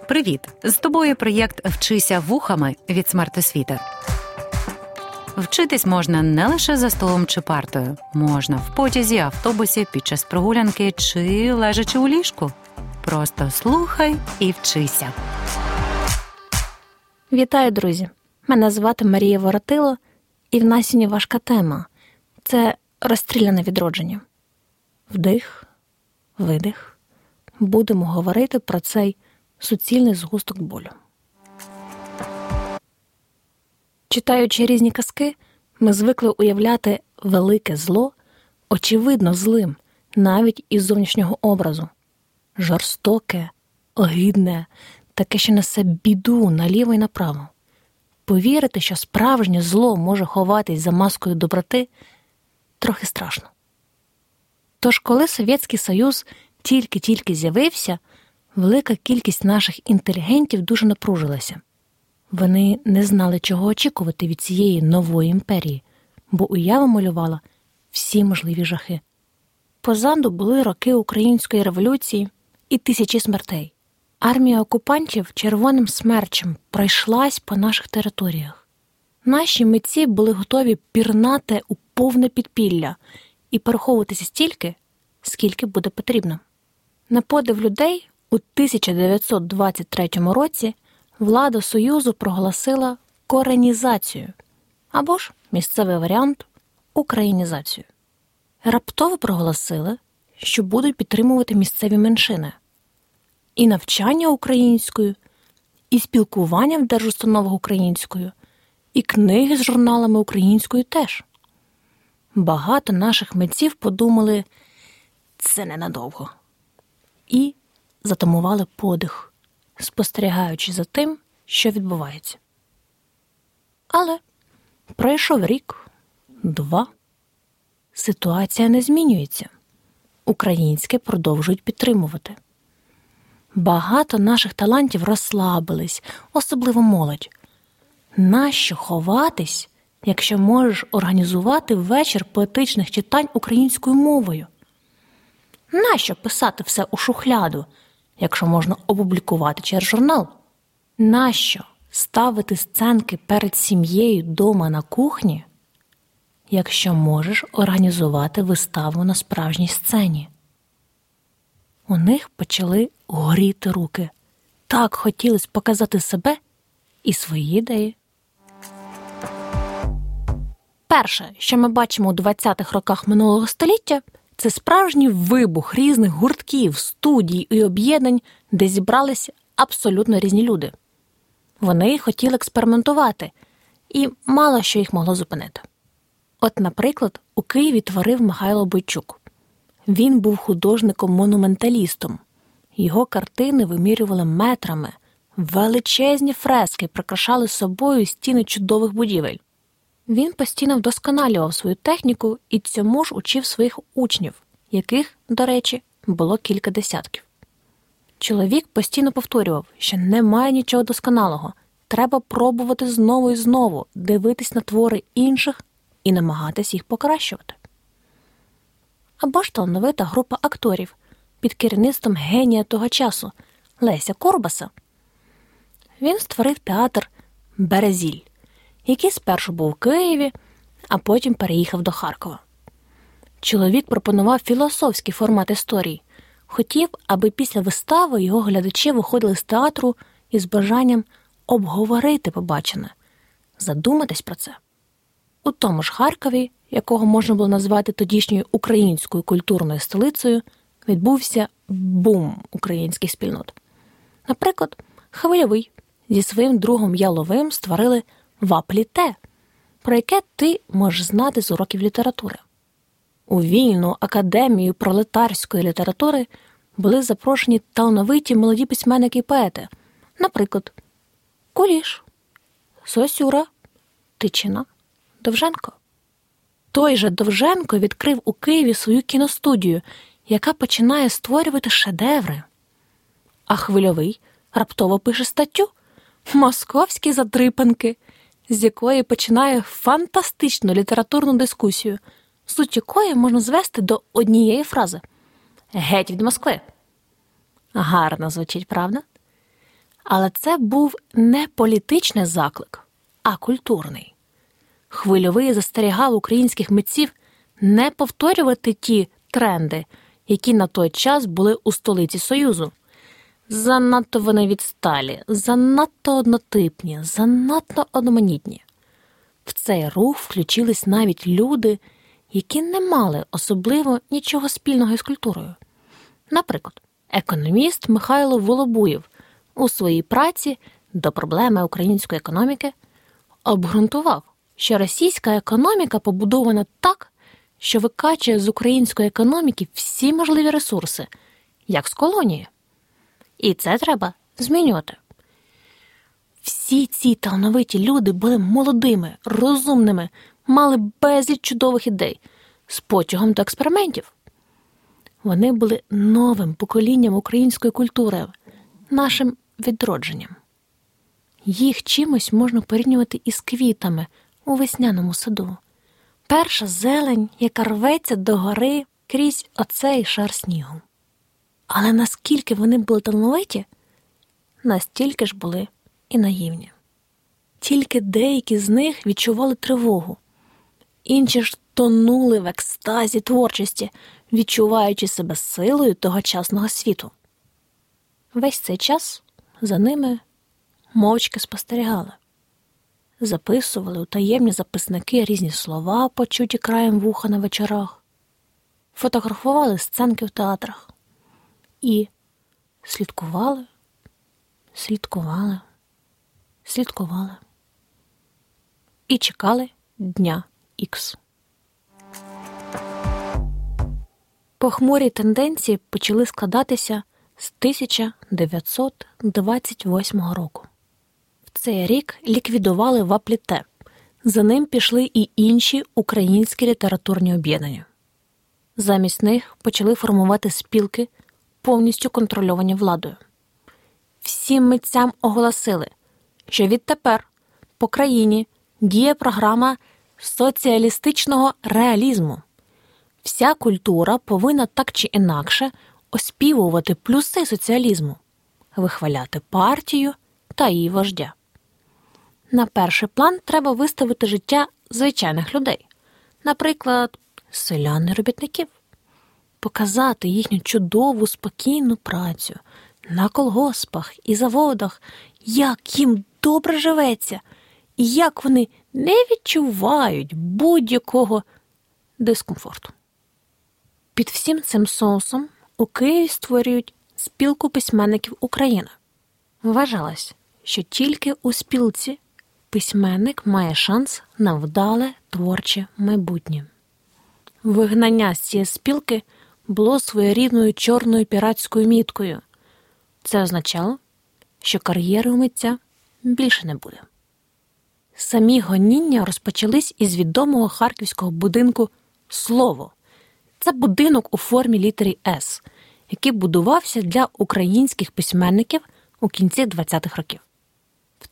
Привіт! З тобою проєкт «Вчися вухами» від смертосвіти. Вчитись можна не лише за столом чи партою. Можна в потязі, автобусі, під час прогулянки чи лежачи у ліжку. Просто слухай і вчися. Вітаю, друзі! Мене звати Марія Воротило, і в нас сьогодні важка тема – це розстріляне відродження. Вдих, видих. Будемо говорити про цей суцільний згусток болю. Читаючи різні казки, ми звикли уявляти велике зло, очевидно злим, навіть із зовнішнього образу. Жорстоке, огидне, таке, що несе біду наліво і направо. Повірити, що справжнє зло може ховатись за маскою доброти, трохи страшно. Тож, коли Совєтський Союз тільки-тільки з'явився, велика кількість наших інтелігентів дуже напружилася. Вони не знали, чого очікувати від цієї нової імперії, бо уява малювала всі можливі жахи. Позаду були роки Української революції і тисячі смертей. Армія окупантів червоним смерчем пройшлась по наших територіях. Наші митці були готові пірнати у повне підпілля і переховуватися стільки, скільки буде потрібно. На подив людей, у 1923 році влада Союзу проголосила коренізацію, або ж місцевий варіант – українізацію. Раптово проголосили, що будуть підтримувати місцеві меншини. І навчання українською, і спілкування в держустановах українською, і книги з журналами українською теж. Багато наших митців подумали – це ненадовго. І затамували подих, спостерігаючи за тим, що відбувається. Але пройшов рік, два. Ситуація не змінюється. Українське продовжують підтримувати. Багато наших талантів розслабились, особливо молодь. Нащо ховатись, якщо можеш організувати вечір поетичних читань українською мовою? Нащо писати все у шухляду, якщо можна опублікувати через журнал? Нащо ставити сценки перед сім'єю дома на кухні, якщо можеш організувати виставу на справжній сцені? У них почали горіти руки. Так хотілося показати себе і свої ідеї. Перше, що ми бачимо у 20-х роках минулого століття, це справжній вибух різних гуртків, студій і об'єднань, де зібрались абсолютно різні люди. Вони хотіли експериментувати, і мало що їх могло зупинити. От, наприклад, у Києві творив Михайло Бойчук. Він був художником-монументалістом. Його картини вимірювали метрами, величезні фрески прикрашали собою стіни чудових будівель. Він постійно вдосконалював свою техніку і цьому ж учив своїх учнів, яких, до речі, було кілька десятків. Чоловік постійно повторював, що немає нічого досконалого, треба пробувати знову і знову, дивитись на твори інших і намагатись їх покращувати. Або ж талановита група акторів під керівництвом генія того часу Леся Курбаса. Він створив театр «Березіль», який спершу був у Києві, а потім переїхав до Харкова. Чоловік пропонував філософський формат історії. Хотів, аби після вистави його глядачі виходили з театру із бажанням обговорити побачене, задуматись про це. У тому ж Харкові, якого можна було назвати тодішньою українською культурною столицею, відбувся бум українських спільнот. Наприклад, Хвильовий зі своїм другом Яловим створили «Вапліте», про яке ти можеш знати з уроків літератури. У Вільну академію пролетарської літератури були запрошені талановиті молоді письменники і поети, наприклад, Куліш, Сосюра, Тичина, Довженко. Той же Довженко відкрив у Києві свою кіностудію, яка починає створювати шедеври. А Хвильовий раптово пише статтю «Московські задрипанки», з якої починає фантастичну літературну дискусію, суть якої можна звести до однієї фрази «Геть від Москви». Гарно звучить, правда? Але це був не політичний заклик, а культурний. Хвильовий застерігав українських митців не повторювати ті тренди, які на той час були у столиці Союзу. Занадто вони відсталі, занадто однотипні, занадто одноманітні. В цей рух включились навіть люди, які не мали особливо нічого спільного із культурою. Наприклад, економіст Михайло Волобуєв у своїй праці «До проблеми української економіки» обґрунтував, що російська економіка побудована так, що викачує з української економіки всі можливі ресурси, як з колонії. І це треба змінювати. Всі ці талановиті люди були молодими, розумними, мали безліч чудових ідей, з потягом до експериментів. Вони були новим поколінням української культури, нашим відродженням. Їх чимось можна порівнювати із квітами у весняному саду. Перша зелень, яка рветься догори крізь оцей шар снігу. Але наскільки вони були талановиті, настільки ж були і наївні. Тільки деякі з них відчували тривогу. Інші ж тонули в екстазі творчості, відчуваючи себе силою тогочасного світу. Весь цей час за ними мовчки спостерігали. Записували у таємні записники різні слова, почуті краєм вуха на вечорах. Фотографували сценки в театрах. І слідкували. І чекали дня Ікс. Похмурі тенденції почали складатися з 1928 року. В цей рік ліквідували Вапліте. За ним пішли і інші українські літературні об'єднання. Замість них почали формувати спілки, повністю контрольовані владою. Всім митцям оголосили, що відтепер по країні діє програма соціалістичного реалізму. Вся культура повинна так чи інакше оспівувати плюси соціалізму, вихваляти партію та її вождя. На перший план треба виставити життя звичайних людей, наприклад, селян і робітників. Показати їхню чудову, спокійну працю на колгоспах і заводах, як їм добре живеться, і як вони не відчувають будь-якого дискомфорту. Під всім цим соусом у Києві створюють спілку письменників України. Вважалось, що тільки у спілці письменник має шанс на вдале творче майбутнє. Вигнання з цієї спілки було своєрідною чорною піратською міткою. Це означало, що кар'єри у митця більше не буде. Самі гоніння розпочались із відомого харківського будинку «Слово». Це будинок у формі літери «С», який будувався для українських письменників у кінці 20-х років. В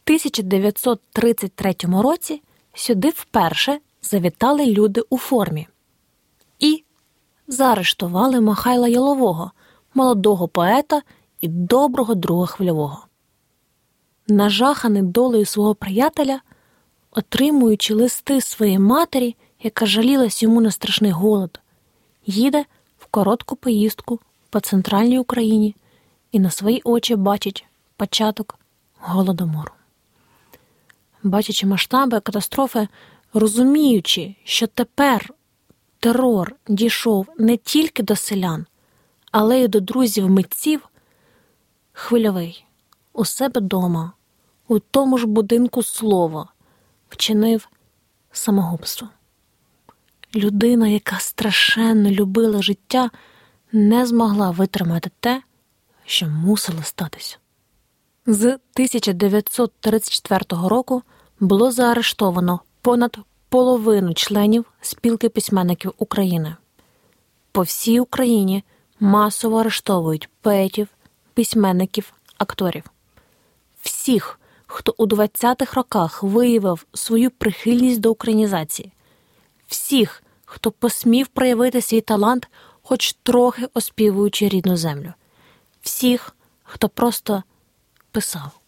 1933 році сюди вперше завітали люди у формі і заарештували Михайла Ялового, молодого поета і доброго друга Хвильового. Нажаханий долею свого приятеля, отримуючи листи своєї матері, яка жалілась йому на страшний голод, їде в коротку поїздку по центральній Україні і на свої очі бачить початок Голодомору. Бачачи масштаби катастрофи, розуміючи, що тепер терор дійшов не тільки до селян, але й до друзів-митців, Хвильовий у себе дома, у тому ж будинку «Слово», вчинив самогубство. Людина, яка страшенно любила життя, не змогла витримати те, що мусило статися. З 1934 року було заарештовано понад половину членів спілки письменників України. По всій Україні масово арештовують поетів, письменників, акторів. Всіх, хто у 20-х роках виявив свою прихильність до українізації. Всіх, хто посмів проявити свій талант, хоч трохи оспівуючи рідну землю. Всіх, хто просто писав.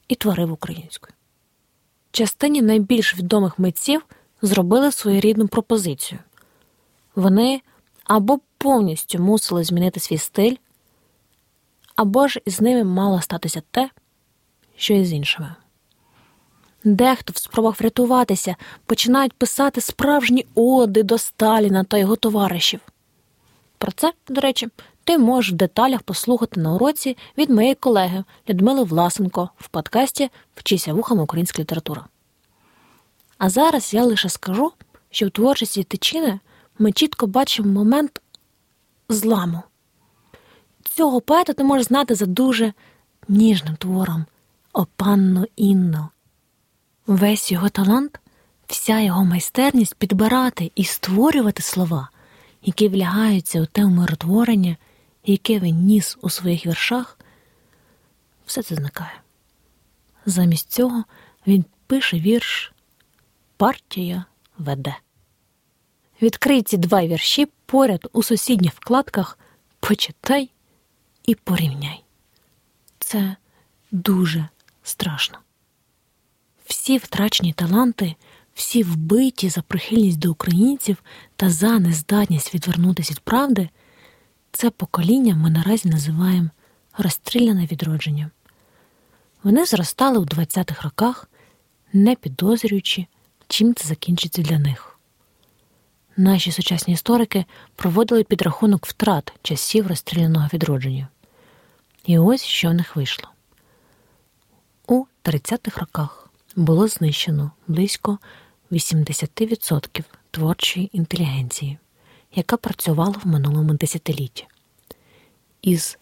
і творив українською. Частині найбільш відомих митців зробили своєрідну пропозицію. Вони або повністю мусили змінити свій стиль, або ж із ними мало статися те, що і з іншими. Дехто в спробах врятуватися починають писати справжні оди до Сталіна та його товаришів. Про це, до речі, ти можеш в деталях послухати на уроці від моєї колеги Людмили Власенко в подкасті «Вчися вухами українська література». А зараз я лише скажу, що в творчості Тичини ми чітко бачимо момент зламу. Цього поета ти можеш знати за дуже ніжним твором «О панно Інно». Весь його талант, вся його майстерність підбирати і створювати слова, які влягаються у те умиротворення, яке він ніс у своїх віршах, все це зникає. Замість цього він пише вірш «Партія веде». Відкрий ці два вірші поряд у сусідніх вкладках, почитай і порівняй. Це дуже страшно. Всі втрачені таланти, всі вбиті за прихильність до українців та за нездатність відвернутися від правди, це покоління ми наразі називаємо «розстріляне відродження». Вони зростали у 20-х роках, не підозрюючи, чим це закінчиться для них. Наші сучасні історики проводили підрахунок втрат часів розстріляного відродження. І ось що в них вийшло. У 30-х роках було знищено близько 80% творчої інтелігенції, яка працювала в минулому десятилітті. Із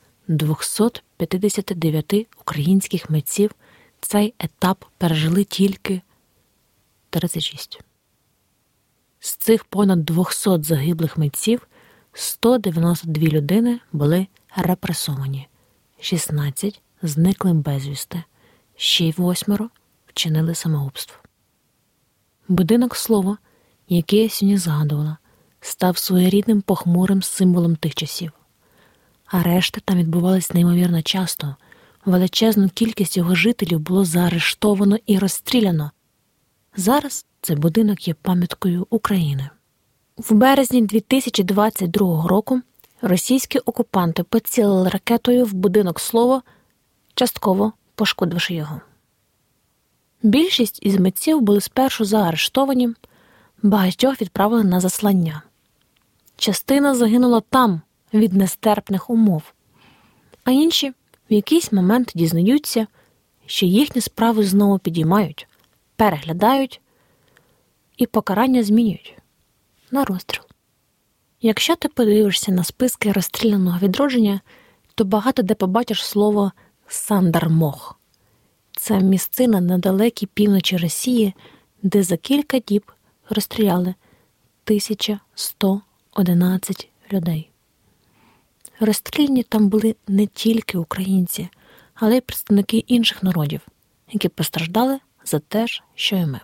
259 українських митців цей етап пережили тільки 36. З цих понад 200 загиблих митців 192 людини були репресовані, 16 зникли безвісти, ще й 8 вчинили самогубство. Будинок слова, який я сьогодні згадувала, став своєрідним похмурим символом тих часів. Арешти там відбувались неймовірно часто. Величезну кількість його жителів було заарештовано і розстріляно. Зараз цей будинок є пам'яткою України. В березні 2022 року російські окупанти поцілили ракетою в будинок слова, частково пошкодивши його. Більшість із митців були спершу заарештовані, багатьох відправили на заслання. Частина загинула там від нестерпних умов, а інші в якийсь момент дізнаються, що їхні справи знову підіймають, переглядають і покарання змінюють на розстріл. Якщо ти подивишся на списки розстріляного відродження, то багато де побачиш слово «Сандармох». Це місцина на далекій півночі Росії, де за кілька діб розстріляли 1111 людей. Розстріляні там були не тільки українці, але й представники інших народів, які постраждали за те ж, що і ми.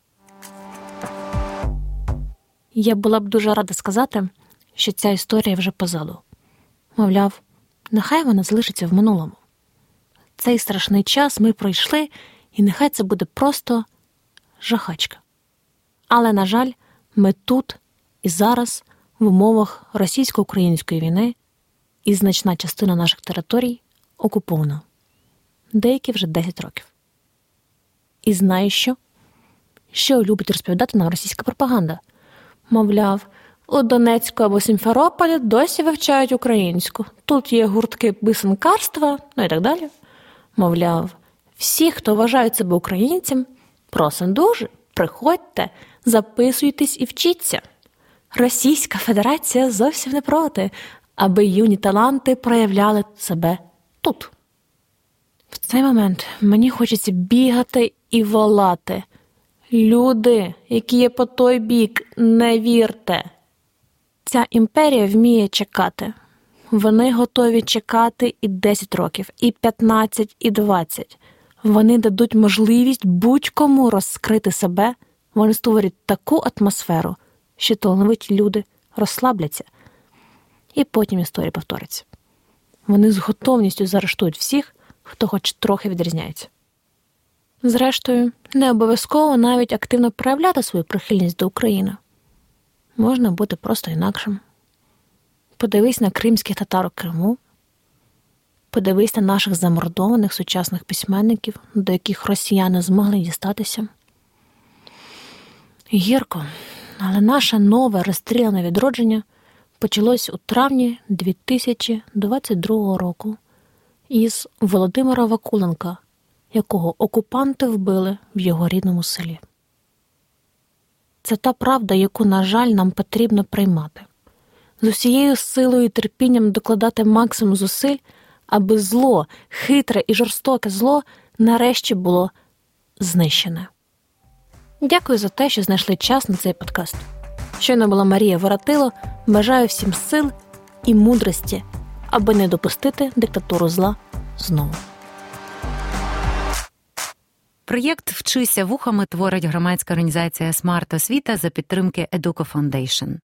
Я була б дуже рада сказати, що ця історія вже позаду. Мовляв, нехай вона залишиться в минулому. Цей страшний час ми пройшли, і нехай це буде просто жахачка. Але, на жаль, ми тут і зараз в умовах російсько-української війни і значна частина наших територій окупована. Деякі вже 10 років. І знаєш що? Що любить розповідати нам російська пропаганда? Мовляв, у Донецьку або Сімферополі досі вивчають українську. Тут є гуртки писанкарства, і так далі. Мовляв, всі, хто вважають себе українцем, просимо дуже, приходьте, записуйтесь і вчіться. Російська Федерація зовсім не проти, аби юні таланти проявляли себе тут. В цей момент мені хочеться бігати і волати. Люди, які є по той бік, не вірте. Ця імперія вміє чекати. Вони готові чекати і 10 років, і 15, і 20. Вони дадуть можливість будь-кому розкрити себе. Вони створять таку атмосферу, що талановиті люди розслабляться. І потім історія повториться. Вони з готовністю заарештують всіх, хто хоч трохи відрізняється. Зрештою, не обов'язково навіть активно проявляти свою прихильність до України. Можна бути просто інакшим. Подивись на кримських татар у Криму. Подивись на наших замордованих сучасних письменників, до яких росіяни змогли дістатися. Гірко, але наше нове розстріляне відродження почалось у травні 2022 року із Володимира Вакуленка, якого окупанти вбили в його рідному селі. Це та правда, яку, на жаль, нам потрібно приймати. З усією силою і терпінням докладати максимум зусиль, аби зло, хитре і жорстоке зло нарешті було знищене. Дякую за те, що знайшли час на цей подкаст. Щойно була Марія Воротило. Бажаю всім сил і мудрості, аби не допустити диктатуру зла знову. Проєкт «Вчися вухами» творить громадська організація «Смарт Освіта» за підтримки Educo Foundation.